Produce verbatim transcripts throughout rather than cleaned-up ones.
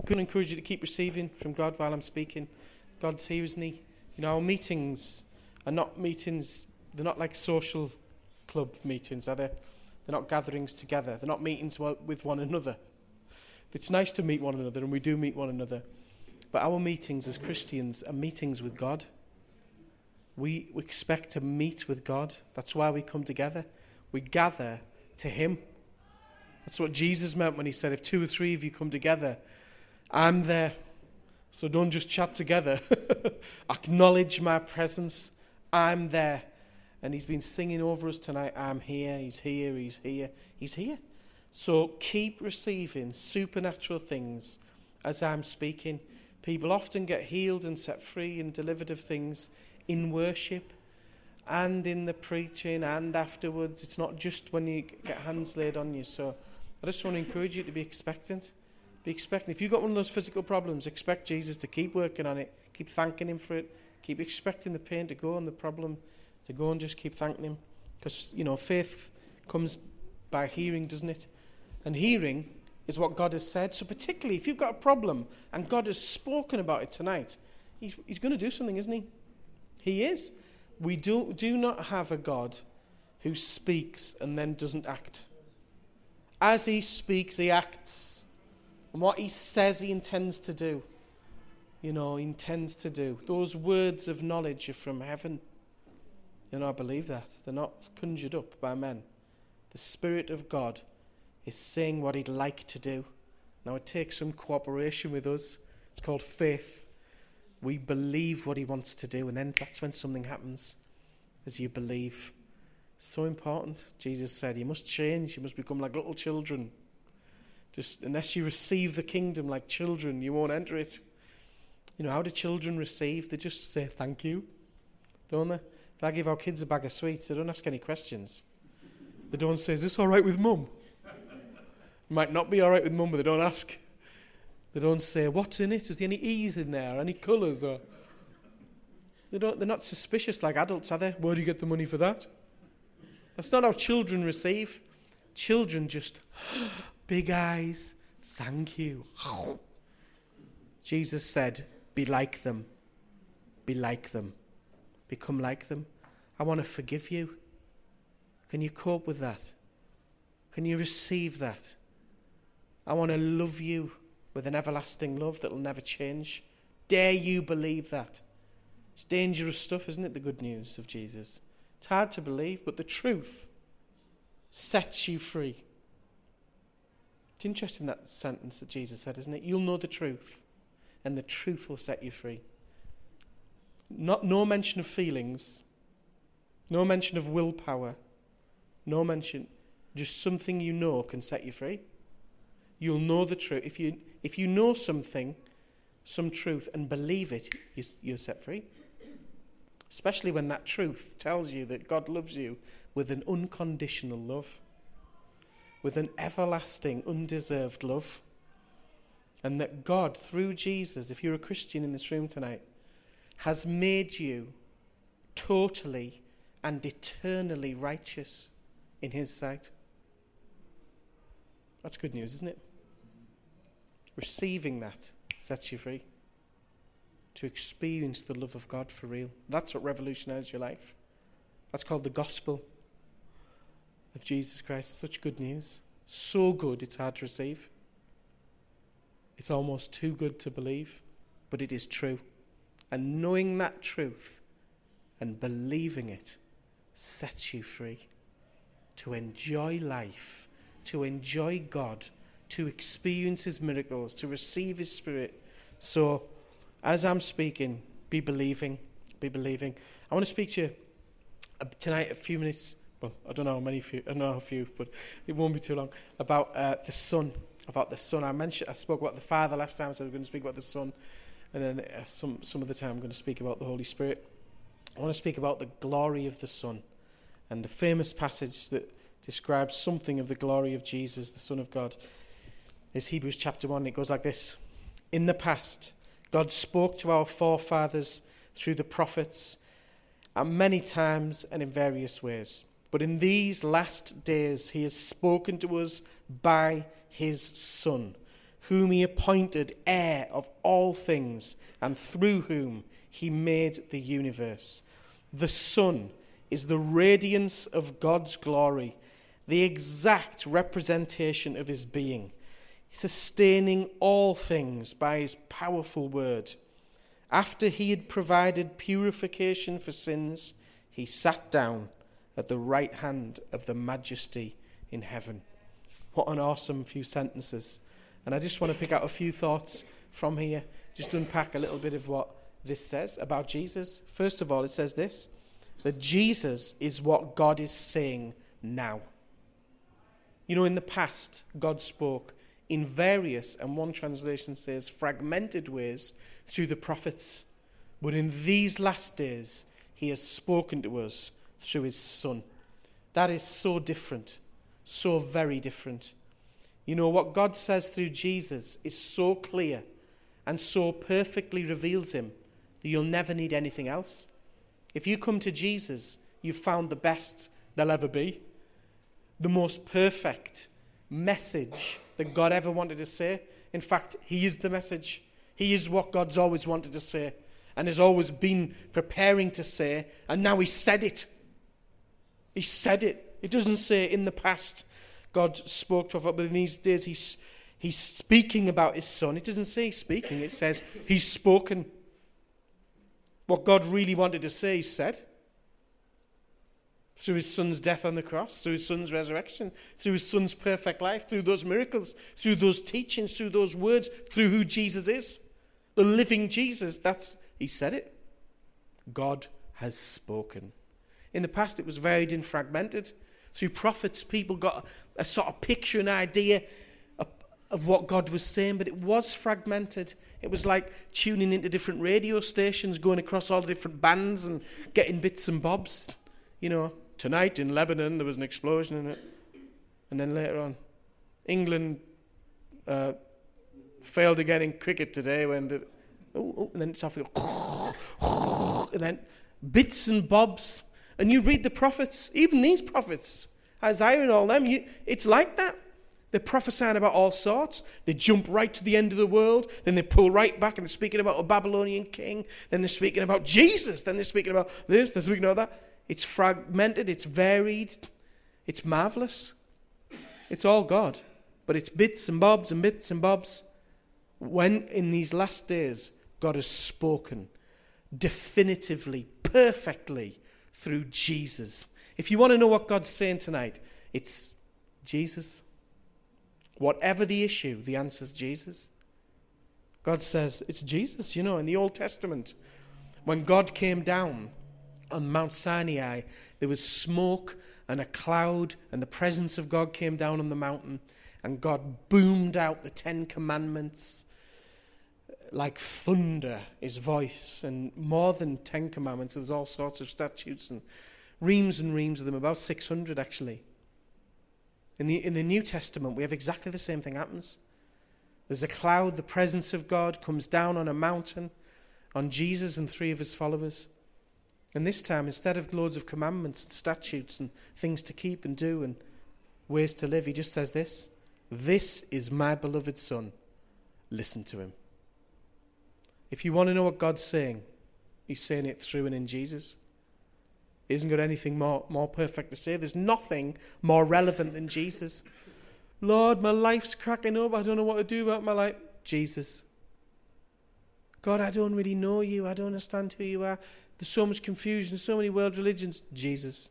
going to encourage you to keep receiving from God while I'm speaking. God's here, isn't he? You know, our meetings are not meetings, they're not like social club meetings, are they? They're not gatherings together. They're not meetings with one another. It's nice to meet one another, and we do meet one another. But our meetings as Christians are meetings with God. We expect to meet with God. That's why we come together. We gather to him. That's what Jesus meant when he said, if two or three of you come together, I'm there. So don't just chat together. Acknowledge my presence. I'm there. And he's been singing over us tonight, I'm here, he's here, he's here, he's here. So keep receiving supernatural things as I'm speaking. People often get healed and set free and delivered of things in worship and in the preaching and afterwards. It's not just when you get hands laid on you. So I just want to encourage you to be expectant. Be expectant. If you've got one of those physical problems, expect Jesus to keep working on it. Keep thanking him for it. Keep expecting the pain to go and the problem to go, and just keep thanking him. Because, you know, faith comes by hearing, doesn't it? And hearing is what God has said. So particularly if you've got a problem and God has spoken about it tonight, he's, he's going to do something, isn't he? He is. We do, do not have a God who speaks and then doesn't act. As he speaks, he acts. And what he says he intends to do, you know, he intends to do. Those words of knowledge are from heaven. You know, I believe that. They're not conjured up by men. The Spirit of God is saying what he'd like to do. Now, it takes some cooperation with us. It's called faith. We believe what he wants to do, and then that's when something happens, as you believe. So important. Jesus said, you must change. You must become like little children. Just unless you receive the kingdom like children, you won't enter it. You know, how do children receive? They just say thank you, don't they? If I give our kids a bag of sweets, they don't ask any questions. They don't say, is this all right with mum? It might not be all right with mum, but they don't ask. They don't say, what's in it? Is there any E's in there? Any colours? Or they don't, they're not suspicious like adults, are they? Where do you get the money for that? That's not how children receive. Children just, big eyes, thank you. Jesus said, be like them. Be like them. Become like them. I want to forgive you. Can you cope with that? Can you receive that? I want to love you with an everlasting love that will never change. Dare you believe that? It's dangerous stuff, isn't it, the good news of Jesus? It's hard to believe, but the truth sets you free. It's interesting, that sentence that Jesus said, isn't it? You'll know the truth, and the truth will set you free. Not, no mention of feelings, no mention of willpower, no mention, just something you know can set you free. You'll know the truth. If you if you know something, some truth, and believe it, you, you're set free. Especially when that truth tells you that God loves you with an unconditional love, with an everlasting, undeserved love, and that God, through Jesus, if you're a Christian in this room tonight, has made you totally and eternally righteous in his sight. That's good news, isn't it? Receiving that sets you free to experience the love of God for real. That's what revolutionized your life. That's called the gospel of Jesus Christ. Such good news. So good it's hard to receive. It's almost too good to believe, but it is true. And knowing that truth and believing it sets you free to enjoy life, to enjoy God, to experience his miracles, to receive his Spirit. So, as I'm speaking, be believing, be believing. I want to speak to you tonight a few minutes, well, I don't know how many, few, I don't know how few, but it won't be too long, about uh, the Son, about the Son. I mentioned, I spoke about the Father last time, so we're going to speak about the Son, and then uh, some, some of the time I'm going to speak about the Holy Spirit. I want to speak about the glory of the Son, and the famous passage that describes something of the glory of Jesus, the Son of God, is Hebrews chapter one. It goes like this. In the past, God spoke to our forefathers through the prophets at many times and in various ways. But in these last days, he has spoken to us by his Son, whom he appointed heir of all things, and through whom he made the universe. The Son is the radiance of God's glory, the exact representation of his being, sustaining all things by his powerful word. After he had provided purification for sins, he sat down at the right hand of the Majesty in heaven. What an awesome few sentences. And I just want to pick out a few thoughts from here, just unpack a little bit of what this says about Jesus. First of all, it says this, that Jesus is what God is saying now. You know, in the past, God spoke in various, and one translation says fragmented ways, through the prophets. But in these last days, he has spoken to us through his Son. That is so different, so very different. You know, what God says through Jesus is so clear and so perfectly reveals him that you'll never need anything else. If you come to Jesus, you've found the best there'll ever be. The most perfect message that God ever wanted to say. In fact, he is the message. He is what God's always wanted to say and has always been preparing to say, and now he said it. He said it. It doesn't say in the past God spoke to us, but in these days he's, he's speaking about his Son. It doesn't say he's speaking, it says he's spoken. What God really wanted to say, he said. Through his Son's death on the cross, through his Son's resurrection, through his Son's perfect life, through those miracles, through those teachings, through those words, through who Jesus is. The living Jesus, that's, he said it. God has spoken. In the past, it was varied and fragmented. Through prophets, people got a, a sort of picture, an idea of, of what God was saying, but it was fragmented. It was like tuning into different radio stations, going across all the different bands and getting bits and bobs. You know, tonight in Lebanon, there was an explosion in it. And then later on, England uh, failed again in cricket today when the, oh, oh, and then it's off, and then bits and bobs. And you read the prophets, even these prophets, Isaiah and all them, you, it's like that. They're prophesying about all sorts. They jump right to the end of the world, then they pull right back and they're speaking about a Babylonian king, then they're speaking about Jesus, then they're speaking about this, they're speaking about that. It's fragmented, it's varied, it's marvelous. It's all God, but it's bits and bobs and bits and bobs. When in these last days, God has spoken definitively, perfectly, through Jesus. If you want to know what God's saying tonight, it's Jesus. Whatever the issue, the answer's Jesus. God says it's Jesus. You know, in the Old Testament, when God came down on Mount Sinai, there was smoke and a cloud, and the presence of God came down on the mountain, and God boomed out the Ten Commandments like thunder, his voice, and more than Ten Commandments, there was all sorts of statutes and reams and reams of them, about six hundred actually. In the, in the New Testament, we have exactly the same thing happens. There's a cloud, the presence of God comes down on a mountain, on Jesus and three of his followers. And this time, instead of loads of commandments and statutes and things to keep and do and ways to live, he just says this, "This is my beloved Son, listen to him." If you want to know what God's saying, he's saying it through and in Jesus. He hasn't got anything more, more perfect to say. There's nothing more relevant than Jesus. Lord, my life's cracking up. I don't know what to do about my life. Jesus. God, I don't really know you. I don't understand who you are. There's so much confusion, so many world religions. Jesus.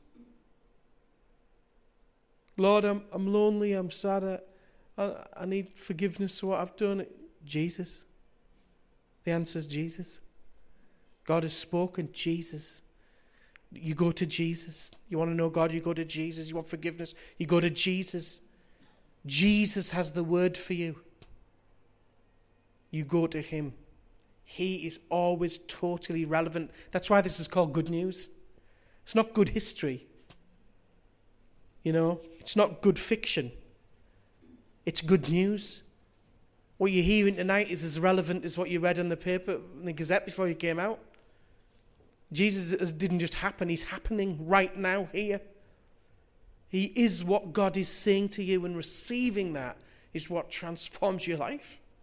Lord, I'm, I'm lonely. I'm sad. I, I need forgiveness for what I've done. Jesus. The answer is Jesus. God has spoken. Jesus. You go to Jesus. You want to know God, you go to Jesus. You want forgiveness, you go to Jesus. Jesus has the word for you. You go to him. He is always totally relevant. That's why this is called good news. It's not good history. You know, it's not good fiction. It's good news. What you're hearing tonight is as relevant as what you read in the paper, in the Gazette before you came out. Jesus didn't just happen, he's happening right now here. He is what God is saying to you, and receiving that is what transforms your life.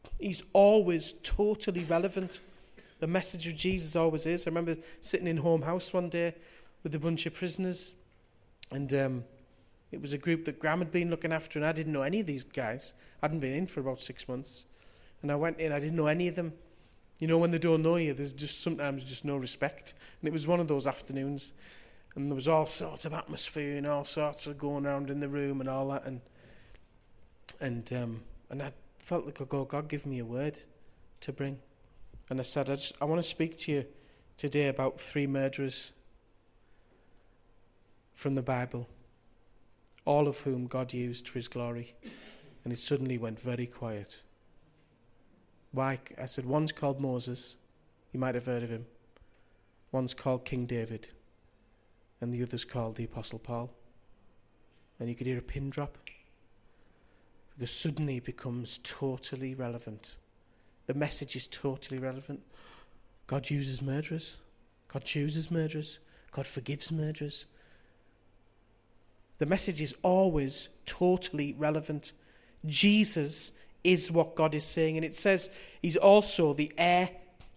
He's always totally relevant. The message of Jesus always is. I remember sitting in Home House one day with a bunch of prisoners, and um, it was a group that Graham had been looking after, and I didn't know any of these guys. I hadn't been in for about six months. And I went in, I didn't know any of them. You know, when they don't know you, there's just sometimes just no respect. And it was one of those afternoons, and there was all sorts of atmosphere and all sorts of going around in the room and all that. And and um, and I felt like, oh, God, give me a word to bring. And I said, I, just, I want to speak to you today about three murderers from the Bible, all of whom God used for his glory. And it suddenly went very quiet. Why? I said, one's called Moses. You might have heard of him. One's called King David. And the other's called the Apostle Paul. And you could hear a pin drop. Because suddenly it becomes totally relevant. The message is totally relevant. God uses murderers. God chooses murderers. God forgives murderers. The message is always totally relevant. Jesus is what God is saying. And it says he's also the heir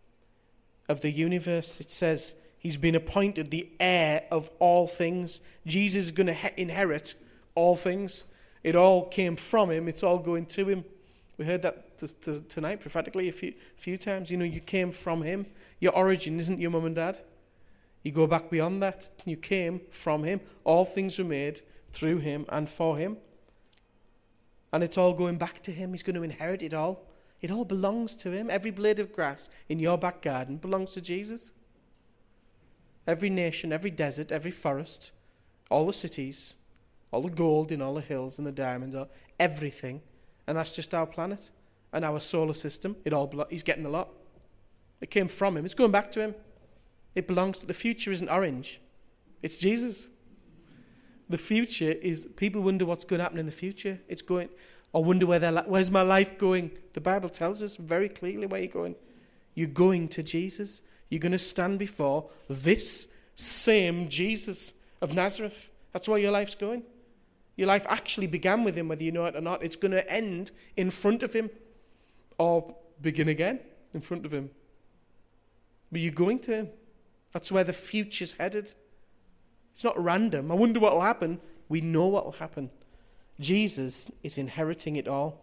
of the universe. It says he's been appointed the heir of all things. Jesus is going to he- inherit all things. It all came from him. It's all going to him. We heard that t- t- tonight prophetically a few, few times. You know, you came from him. Your origin isn't your mum and dad. You go back beyond that. You came from him. All things were made through him and for him. And it's all going back to him. He's going to inherit it all. It all belongs to him. Every blade of grass in your back garden belongs to Jesus. Every nation, every desert, every forest, all the cities, all the gold in all the hills and the diamonds, all, everything. And that's just our planet and our solar system. It all belo- he's getting a lot. It came from him. It's going back to him. It belongs to the future. Isn't orange. It's Jesus. The future is, people wonder what's going to happen in the future. It's going, or wonder where their, where's my life going? The Bible tells us very clearly where you're going. You're going to Jesus. You're going to stand before this same Jesus of Nazareth. That's where your life's going. Your life actually began with him, whether you know it or not. It's going to end in front of him or begin again in front of him. But you're going to him. That's where the future's headed. It's not random. I wonder what will happen. We know what will happen. Jesus is inheriting it all.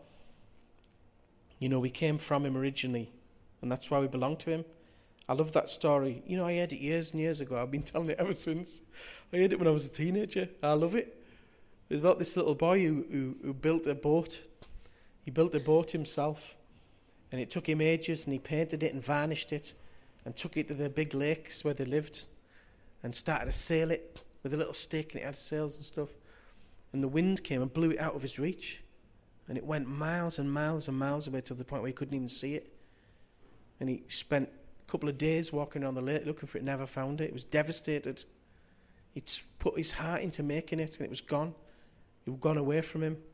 You know, we came from him originally, and that's why we belong to him. I love that story. You know, I heard it years and years ago. I've been telling it ever since. I heard it when I was a teenager. I love it. It's about this little boy who, who, who built a boat. He built a boat himself, and it took him ages, and he painted it and varnished it and took it to the big lakes where they lived and started to sail it with a little stick, and it had sails and stuff. And the wind came and blew it out of his reach, and it went miles and miles and miles away to the point where he couldn't even see it. And he spent a couple of days walking around the lake looking for it, never found it. He was devastated. He'd put his heart into making it, and it was gone. It had gone away from him.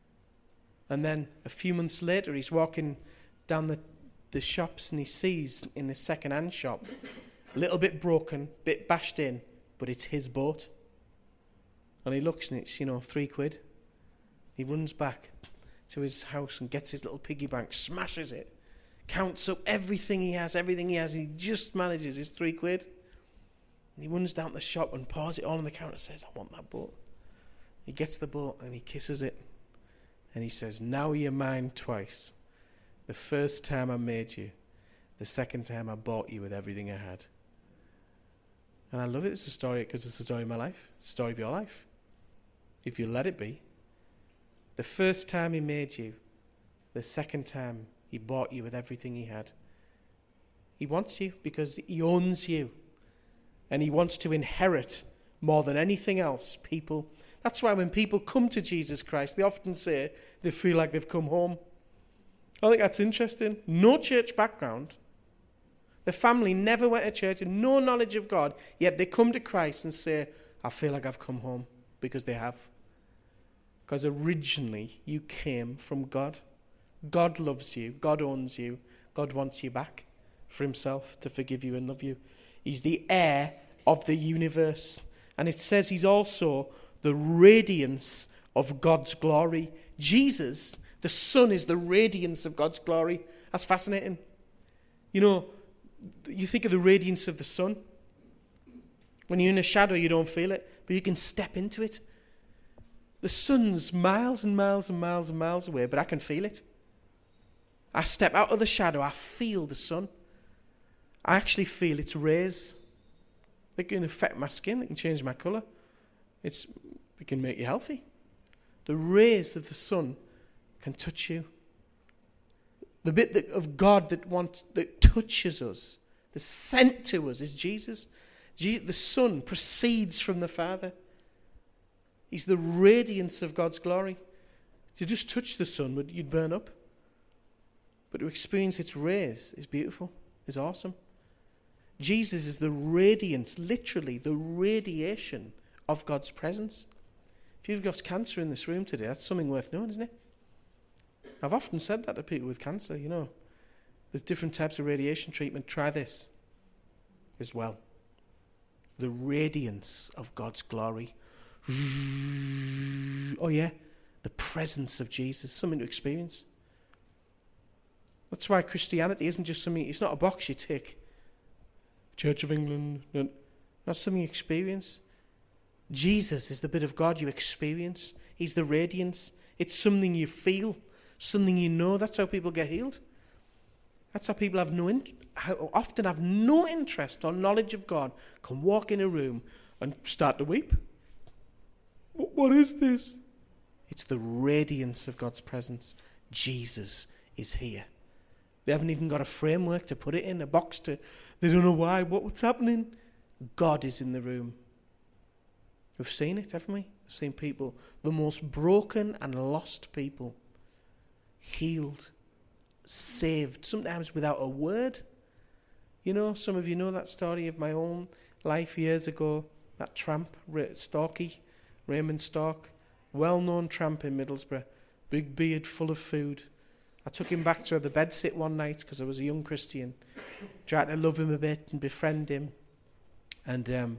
And then a few months later, he's walking down the, the shops, and he sees in the second-hand shop, a little bit broken, bit bashed in, but it's his boat. And he looks, and it's, you know, three quid. He runs back to his house and gets his little piggy bank, smashes it, counts up everything he has, everything he has, and he just manages his three quid. And he runs down to the shop and pours it all on the counter and says, I want that boat. He gets the boat and he kisses it. And he says, now you're mine twice. The first time I made you. The second time I bought you with everything I had. And I love it. It's a story because it's the story of my life. It's the story of your life. If you let it be. The first time he made you. The second time he bought you with everything he had. He wants you because he owns you. And he wants to inherit more than anything else people. That's why when people come to Jesus Christ, they often say they feel like they've come home. I think that's interesting. No church background. The family never went to church and no knowledge of God, yet they come to Christ and say, I feel like I've come home, because they have. Because originally you came from God. God loves you. God owns you. God wants you back for himself to forgive you and love you. He's the heir of the universe. And it says he's also the radiance of God's glory. Jesus The sun is the radiance of God's glory. That's fascinating. You know, you think of the radiance of the sun. When you're in a shadow, you don't feel it, but you can step into it. The sun's miles and miles and miles and miles away, but I can feel it. I step out of the shadow, I feel the sun. I actually feel its rays. They can affect my skin, they can change my colour. It's, they can make you healthy. The rays of the sun can touch you. The bit that, of God that wants, that touches us, that's sent to us, is Jesus. Jesus. The Son proceeds from the Father. He's the radiance of God's glory. To just touch the sun, you'd burn up. But to experience its rays is beautiful, is awesome. Jesus is the radiance, literally the radiation of God's presence. If you've got cancer in this room today, that's something worth knowing, isn't it? I've often said that to people with cancer, you know. There's different types of radiation treatment. Try this as well. The radiance of God's glory. Oh yeah, the presence of Jesus, something to experience. That's why Christianity isn't just something, it's not a box you tick. Church of England, no, not something you experience. Jesus is the bit of God you experience. He's the radiance. It's something you feel, something you know. That's how people get healed. That's how people have no in, how often have no interest or knowledge of God, can walk in a room and start to weep. What is this? It's the radiance of God's presence. Jesus is here. They haven't even got a framework to put it in, a box to, they don't know why, what, what's happening. God is in the room. We've seen it, haven't we? We've seen people, the most broken and lost people, healed, saved, sometimes without a word. You know, some of you know that story of my own life years ago, that tramp, Starkey, Raymond Stark, well-known tramp in Middlesbrough, big beard full of food. I took him back to the bedsit one night because I was a young Christian, tried to love him a bit and befriend him. And um,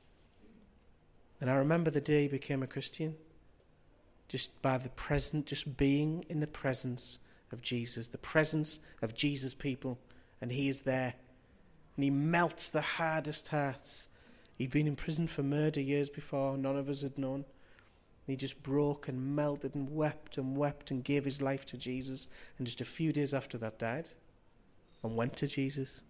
and I remember the day he became a Christian, just by the present, just being in the presence of Jesus, the presence of Jesus' people, and he is there. And he melts the hardest hearts. He'd been in prison for murder years before, none of us had known. He just broke and melted and wept and wept and gave his life to Jesus. And just a few days after that died and went to Jesus.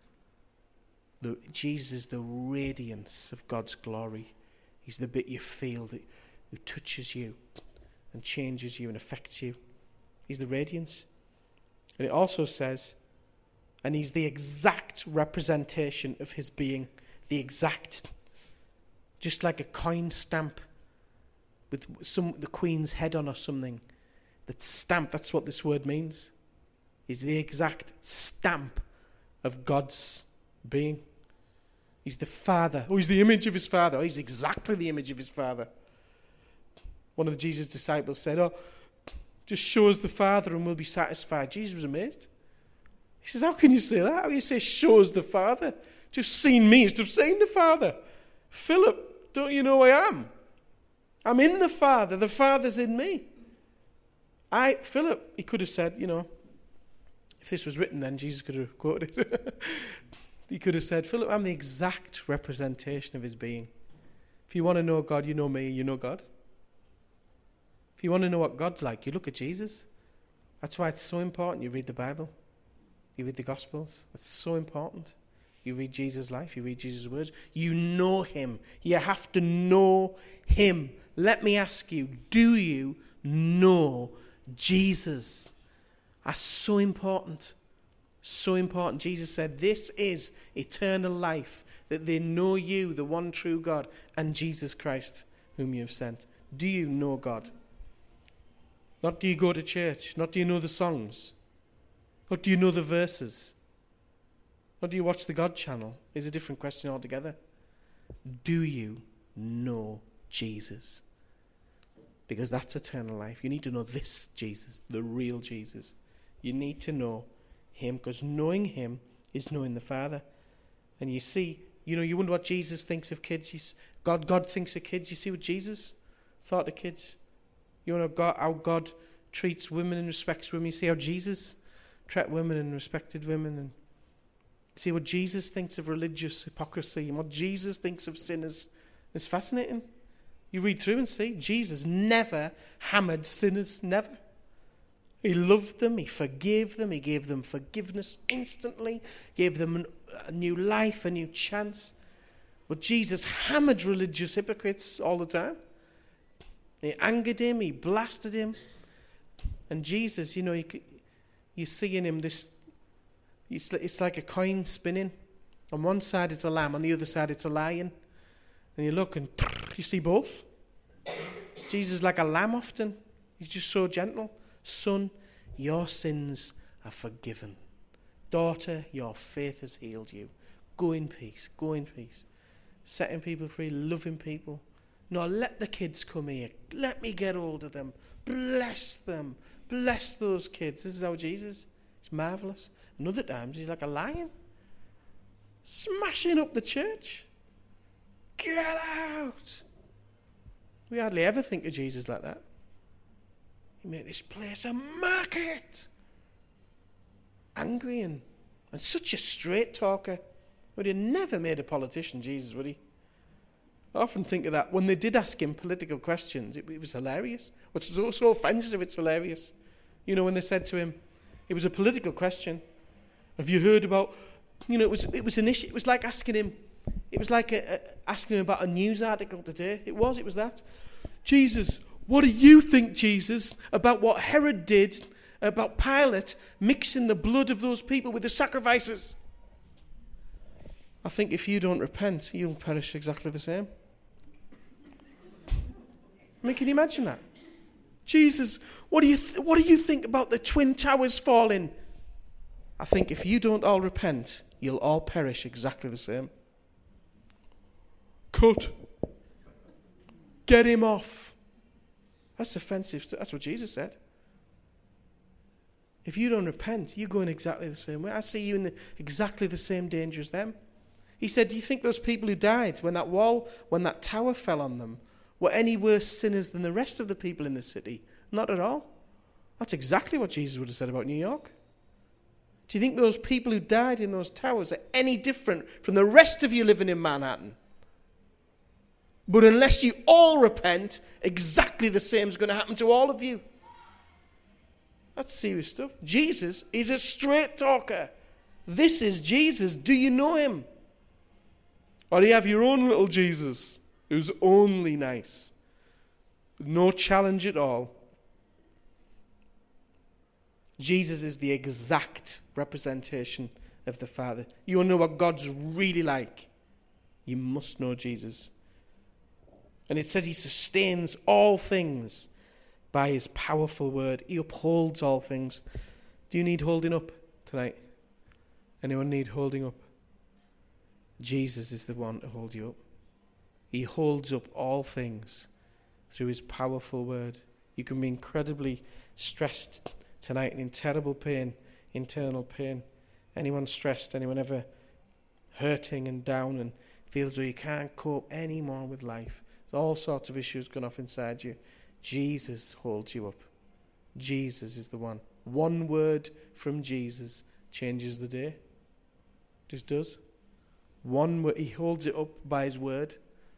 The, Jesus is the radiance of God's glory. He's the bit you feel that who touches you and changes you and affects you. He's the radiance. And it also says, and he's the exact representation of his being. The exact, just like a coin stamp with some the Queen's head on or something. That's stamped, that's what this word means. He's the exact stamp of God's being. He's the Father. Oh, he's the image of his Father. Oh, he's exactly the image of his Father. One of Jesus' disciples said, oh, just show us the Father and we'll be satisfied. Jesus was amazed. He says, how can you say that? How can you say, show us the Father? Just seen me instead of saying the Father. Philip, don't you know I am? I'm in the Father. The Father's in me. I, Philip, he could have said, you know, if this was written then, Jesus could have quoted it. He could have said, Philip, I'm the exact representation of his being. If you want to know God, you know me, you know God. If you want to know what God's like, you look at Jesus. That's why it's so important you read the Bible. You read the Gospels. It's so important. You read Jesus' life. You read Jesus' words. You know him. You have to know him. Let me ask you, do you know Jesus? That's so important. So important. Jesus said, this is eternal life, that they know you, the one true God, and Jesus Christ, whom you have sent. Do you know God? Not do you go to church. Not do you know the songs. Not do you know the verses. Not do you watch the God channel. Is a different question altogether. Do you know Jesus? Because that's eternal life. You need to know this Jesus, the real Jesus. You need to know him, because knowing him is knowing the Father. And you see, you know, you wonder what Jesus thinks of kids. He's, God, God thinks of kids. You see what Jesus thought of kids. You know God, how God treats women and respects women. You see how Jesus treated women and respected women. And see what Jesus thinks of religious hypocrisy and what Jesus thinks of sinners. It's fascinating. You read through and see Jesus never hammered sinners, never. He loved them, he forgave them, he gave them forgiveness instantly, gave them a new life, a new chance. But Jesus hammered religious hypocrites all the time. He angered him, he blasted him. And Jesus, you know, you, you see in him this, it's, it's like a coin spinning. On one side it's a lamb, on the other side it's a lion. And you look and you see both. Jesus is like a lamb often. He's just so gentle. Son, your sins are forgiven. Daughter, your faith has healed you. Go in peace, go in peace. Setting people free, loving people. No, let the kids come here. Let me get hold of them. Bless them. Bless those kids. This is how Jesus, it's marvellous. And other times he's like a lion. Smashing up the church. Get out. We hardly ever think of Jesus like that. He made this place a market. Angry and, and such a straight talker. Would he never made a politician, Jesus, would he? I often think of that. When they did ask him political questions, it, it was hilarious. What's so, so offensive, it's hilarious. You know, when they said to him, it was a political question. Have you heard about, you know, it was it was an issue. It was like asking him, it was like a, a, asking him about a news article today. It was, it was that. Jesus, what do you think, Jesus, about what Herod did, about Pilate mixing the blood of those people with the sacrifices? I think if you don't repent, you'll perish exactly the same. I mean, can you imagine that? Jesus, what do you th- what do you think about the Twin Towers falling? I think if you don't all repent, you'll all perish exactly the same. Cut. Get him off. That's offensive. That's what Jesus said. If you don't repent, you're going exactly the same way. I see you in the, exactly the same danger as them. He said, do you think those people who died when that wall, when that tower fell on them, were any worse sinners than the rest of the people in the city? Not at all. That's exactly what Jesus would have said about New York. Do you think those people who died in those towers are any different from the rest of you living in Manhattan? But unless you all repent, exactly the same is going to happen to all of you. That's serious stuff. Jesus is a straight talker. This is Jesus. Do you know him? Or do you have your own little Jesus who's only nice? No challenge at all. Jesus is the exact representation of the Father. You want to know what God's really like? You must know Jesus. And it says he sustains all things by his powerful word. He upholds all things. Do you need holding up tonight? Anyone need holding up? Jesus is the one to hold you up. He holds up all things through his powerful word. You can be incredibly stressed tonight and in terrible pain, internal pain. Anyone stressed? Anyone ever hurting and down and feels as though you can't cope anymore with life? There's all sorts of issues going off inside you. Jesus holds you up. Jesus is the one. One word from Jesus changes the day. Just does. One word, he holds it up by his word.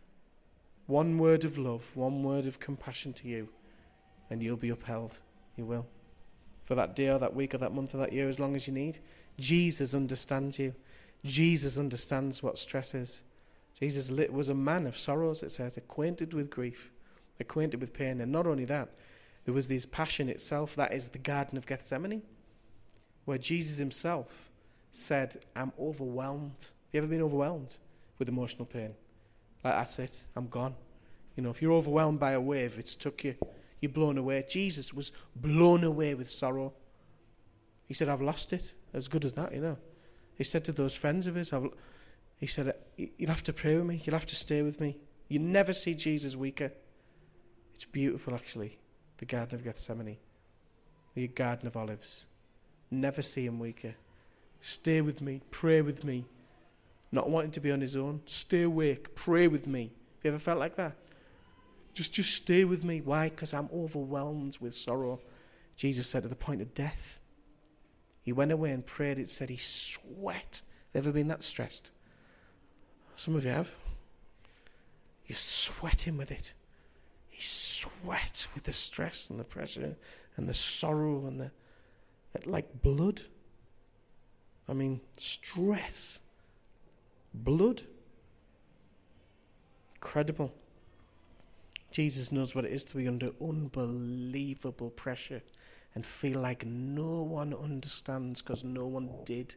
One word of love, one word of compassion to you, and you'll be upheld. You will. For that day or that week or that month or that year, as long as you need. Jesus understands you. Jesus understands what stress is. Jesus was a man of sorrows, it says, acquainted with grief, acquainted with pain. And not only that, there was this passion itself, that is the Garden of Gethsemane, where Jesus himself said, I'm overwhelmed. Have you ever been overwhelmed with emotional pain? Like, that's it, I'm gone. You know, if you're overwhelmed by a wave, it's took you, you're blown away. Jesus was blown away with sorrow. He said, I've lost it. As good as that, you know. He said to those friends of his, I've, he said, you'll have to pray with me, you'll have to stay with me. You never see Jesus weaker. It's beautiful, actually, the Garden of Gethsemane, the Garden of Olives. Never see him weaker. Stay with me, pray with me. Not wanting to be on his own. Stay awake, pray with me. Have you ever felt like that? Just, just stay with me. Why? Because I'm overwhelmed with sorrow. Jesus said to the point of death. He went away and prayed. It said he sweat. Ever been that stressed? Some of you have. You're sweating with it. He sweat with the stress and the pressure and the sorrow and the like blood. I mean, stress. Blood. Incredible. Jesus knows what it is to be under unbelievable pressure and feel like no one understands because no one did.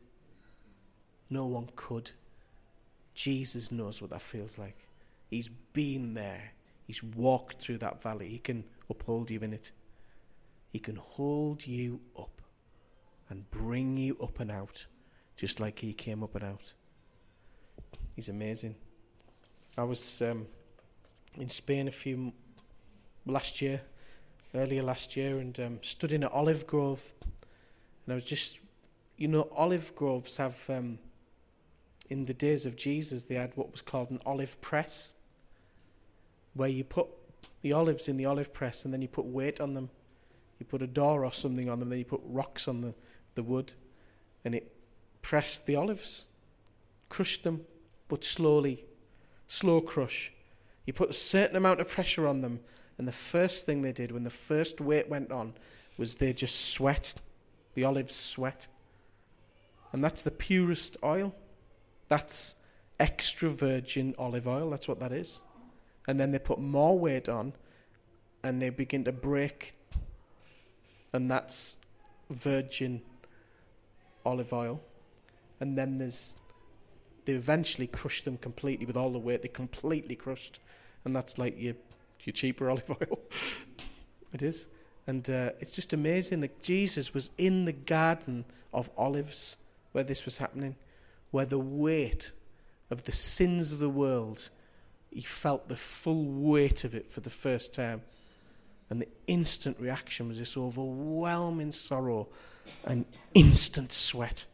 No one could. Jesus knows what that feels like. He's been there. He's walked through that valley. He can uphold you in it. He can hold you up and bring you up and out, just like he came up and out. He's amazing. I was um, in Spain a few last year, earlier last year, and um, stood in an olive grove. And I was just, you know, olive groves have, um, in the days of Jesus, they had what was called an olive press, where you put the olives in the olive press and then you put weight on them. You put a door or something on them, then you put rocks on the, the wood, and it pressed the olives, crushed them, but slowly, slow crush. You put a certain amount of pressure on them, and the first thing they did when the first weight went on was they just sweat. The olives sweat. And that's the purest oil. That's extra virgin olive oil. That's what that is. And then they put more weight on, and they begin to break, and that's virgin olive oil. And then there's, they eventually crush them completely with all the weight. They completely crushed, and that's like your your cheaper olive oil. It is. And uh, it's just amazing that Jesus was in the Garden of Olives where this was happening, where the weight of the sins of the world, he felt the full weight of it for the first time. And the instant reaction was this overwhelming sorrow and instant sweat.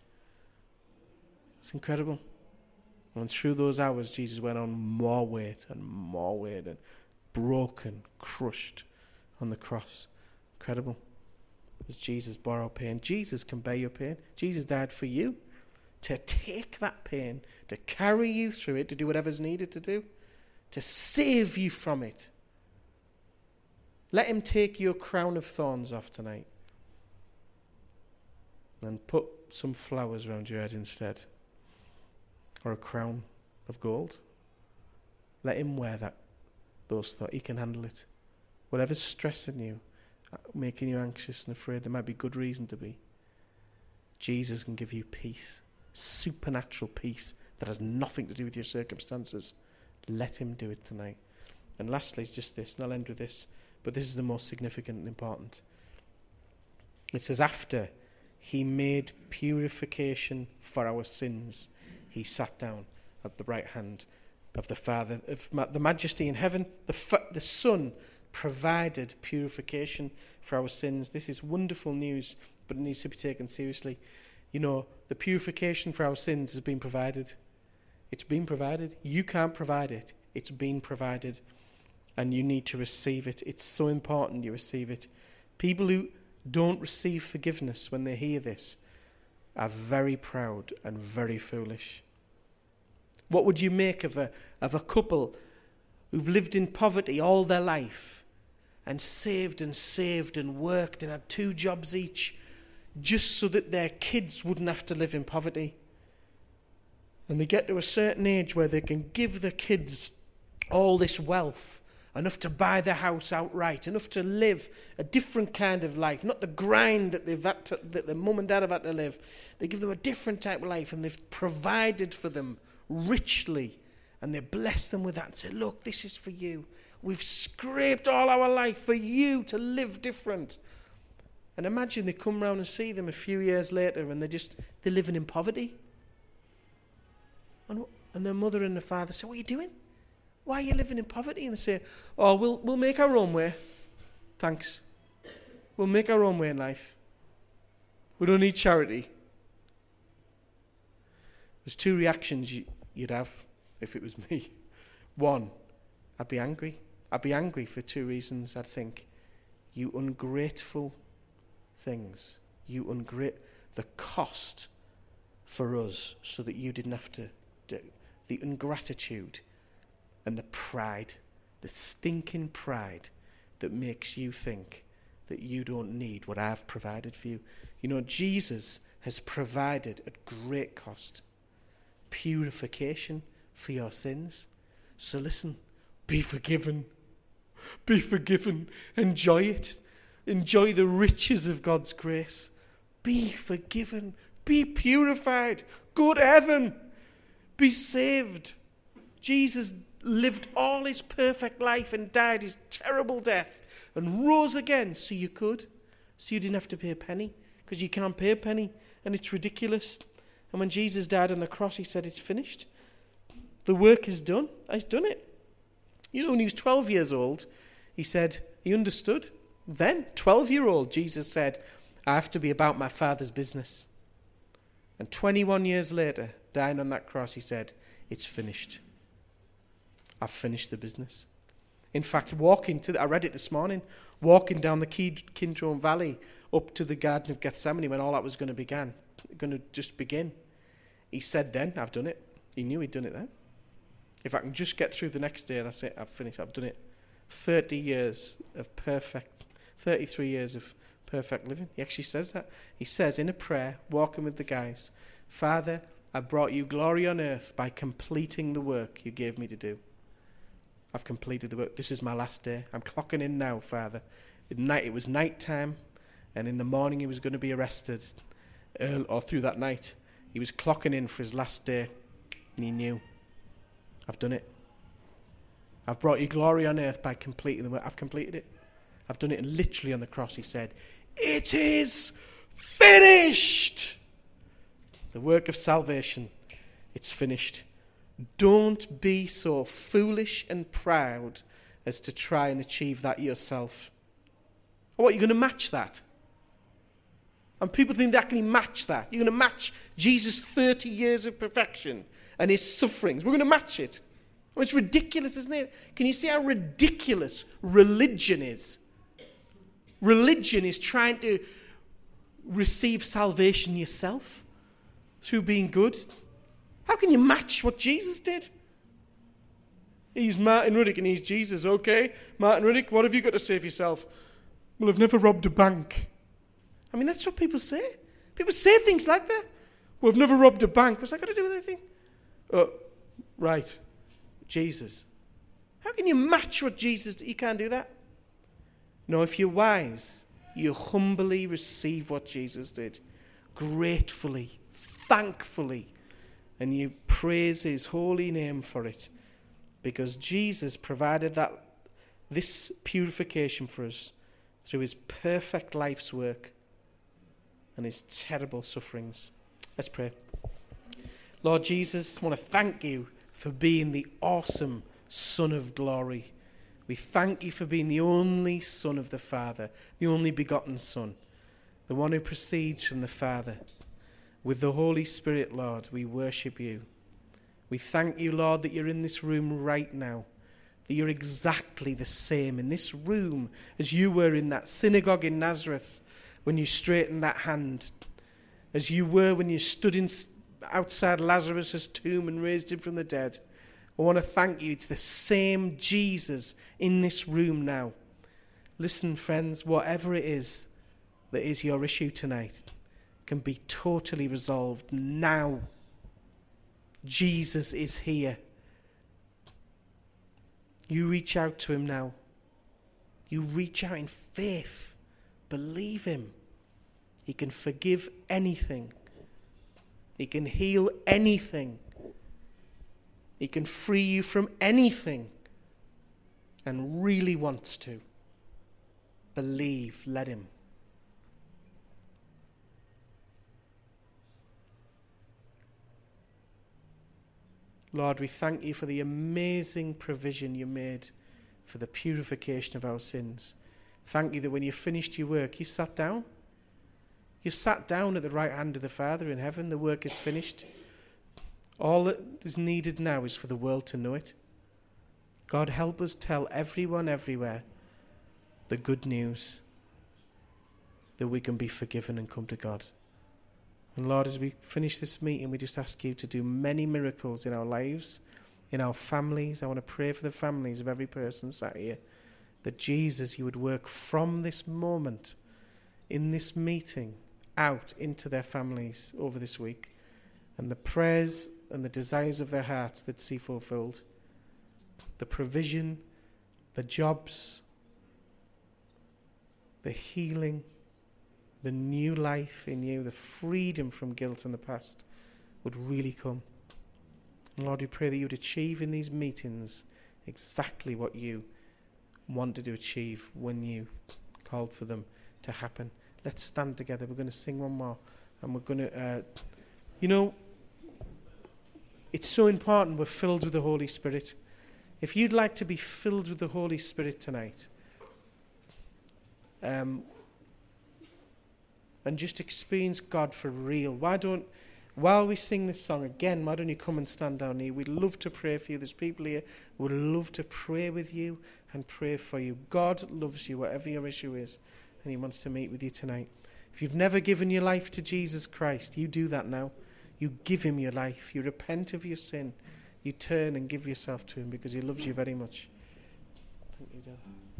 It's incredible. And through those hours, Jesus went on more weight and more weight and broken, crushed on the cross. Incredible. As Jesus bore our pain. Jesus can bear your pain. Jesus died for you to take that pain, to carry you through it, to do whatever's needed to do, to save you from it. Let him take your crown of thorns off tonight and put some flowers around your head instead, or a crown of gold. Let him wear that. Those thoughts. He can handle it. Whatever's stressing you, making you anxious and afraid, there might be good reason to be. Jesus can give you peace, supernatural peace that has nothing to do with your circumstances. Let him do it tonight. And lastly, it's just this, and I'll end with this, but this is the most significant and important. It says, after he made purification for our sins, he sat down at the right hand of the Father, of ma- the Majesty in heaven. The, fa- the Son provided purification for our sins. This is wonderful news, but it needs to be taken seriously. You know, the purification for our sins has been provided. It's been provided. You can't provide it. It's been provided. And you need to receive it. It's so important you receive it. People who don't receive forgiveness when they hear this are very proud and very foolish. What would you make of a of a couple who've lived in poverty all their life and saved and saved and worked and had two jobs each just so that their kids wouldn't have to live in poverty? And they get to a certain age where they can give their kids all this wealth, enough to buy their house outright, enough to live a different kind of life, not the grind that they've had to, that their mum and dad have had to live. They give them a different type of life, and they've provided for them richly, and they bless them with that and say, look, this is for you. We've scraped all our life for you to live different. And imagine they come round and see them a few years later and they're just, they're living in poverty. And, and their mother and the father say, what are you doing? Why are you living in poverty? And they say, oh, we'll, we'll make our own way. Thanks. We'll make our own way in life. We don't need charity. There's two reactions you, you'd have if it was me. One, I'd be angry. I'd be angry for two reasons. I'd think, you ungrateful, things. You ungrat the cost for us so that you didn't have to do. The ingratitude and the pride, the stinking pride that makes you think that you don't need what I've provided for you. You know, Jesus has provided at great cost purification for your sins. So listen, be forgiven. Be forgiven. Enjoy it. Enjoy the riches of God's grace. Be forgiven. Be purified. Go to heaven. Be saved. Jesus lived all his perfect life and died his terrible death and rose again so you could. So you didn't have to pay a penny, because you can't pay a penny and it's ridiculous. And when Jesus died on the cross, he said, it's finished. The work is done. I've done it. You know, when he was twelve years old, he said, he understood. Then, twelve-year-old, Jesus said, I have to be about my Father's business. And twenty-one years later, dying on that cross, he said, it's finished. I've finished the business. In fact, walking to, the, I read it this morning, walking down the Kidron Valley up to the Garden of Gethsemane when all that was going to begin, going to just begin. He said then, I've done it. He knew he'd done it then. If I can just get through the next day, that's it, I've finished, I've done it. thirty years of perfect, thirty-three years of perfect living. He actually says that. He says in a prayer, walking with the guys, Father, I brought you glory on earth by completing the work you gave me to do. I've completed the work. This is my last day. I'm clocking in now, Father. At night, it was night time, and in the morning he was going to be arrested, early, or through that night. He was clocking in for his last day, and he knew. I've done it. I've brought you glory on earth by completing the work. I've completed it. I've done it. And literally on the cross he said, it is finished. The work of salvation, it's finished. Don't be so foolish and proud as to try and achieve that yourself. Or what, you're going to match that? And people think that can match that. You're going to match Jesus' thirty years of perfection and his sufferings. We're going to match it. Oh, it's ridiculous, isn't it? Can you see how ridiculous religion is? Religion is trying to receive salvation yourself through being good. How can you match what Jesus did? He's Martin Ruddick and he's Jesus. Okay, Martin Ruddick, what have you got to say for yourself? Well, I've never robbed a bank. I mean, that's what people say. People say things like that. Well, I've never robbed a bank. What's that got to do with anything? Oh, right. Jesus. How can you match what Jesus did? You can't do that. No, if you're wise, you humbly receive what Jesus did. Gratefully, thankfully. And you praise his holy name for it. Because Jesus provided that this purification for us through his perfect life's work and his terrible sufferings. Let's pray. Lord Jesus, I want to thank you for being the awesome Son of glory. We thank you for being the only Son of the Father, the only begotten Son, the one who proceeds from the Father. With the Holy Spirit, Lord, we worship you. We thank you, Lord, that you're in this room right now, that you're exactly the same in this room as you were in that synagogue in Nazareth when you straightened that hand, as you were when you stood in, outside Lazarus' tomb and raised him from the dead. I want to thank you. It's the same Jesus in this room now. Listen, friends, whatever it is that is your issue tonight can be totally resolved now. Jesus is here. You reach out to him now. You reach out in faith. Believe him. He can forgive anything. He can heal anything. He can free you from anything. And really wants to. Believe. Let him. Lord, we thank you for the amazing provision you made for the purification of our sins. Thank you that when you finished your work, you sat down. You sat down at the right hand of the Father in heaven. The work is finished. All that is needed now is for the world to know it. God, help us tell everyone everywhere the good news. that we can be forgiven and come to God. And Lord, as we finish this meeting, we just ask you to do many miracles in our lives, in our families. I want to pray for the families of every person sat here, that Jesus, you would work from this moment, in this meeting, out into their families over this week, and the prayers and the desires of their hearts that see fulfilled, the provision, the jobs, the healing, the new life in you, the freedom from guilt and the past would really come. And Lord, we pray that you would achieve in these meetings exactly what you wanted to achieve when you called for them to happen. Let's stand together. We're going to sing one more, and we're going to, uh, you know, it's so important we're filled with the Holy Spirit. If you'd like to be filled with the Holy Spirit tonight, um, and just experience God for real, why don't, while we sing this song again, why don't you come and stand down here? We'd love to pray for you. There's people here who would love to pray with you and pray for you. God loves you, whatever your issue is, and he wants to meet with you tonight. If you've never given your life to Jesus Christ, you do that now. You give him your life. You repent of your sin. You turn and give yourself to him because he loves you very much. Thank you, Dad.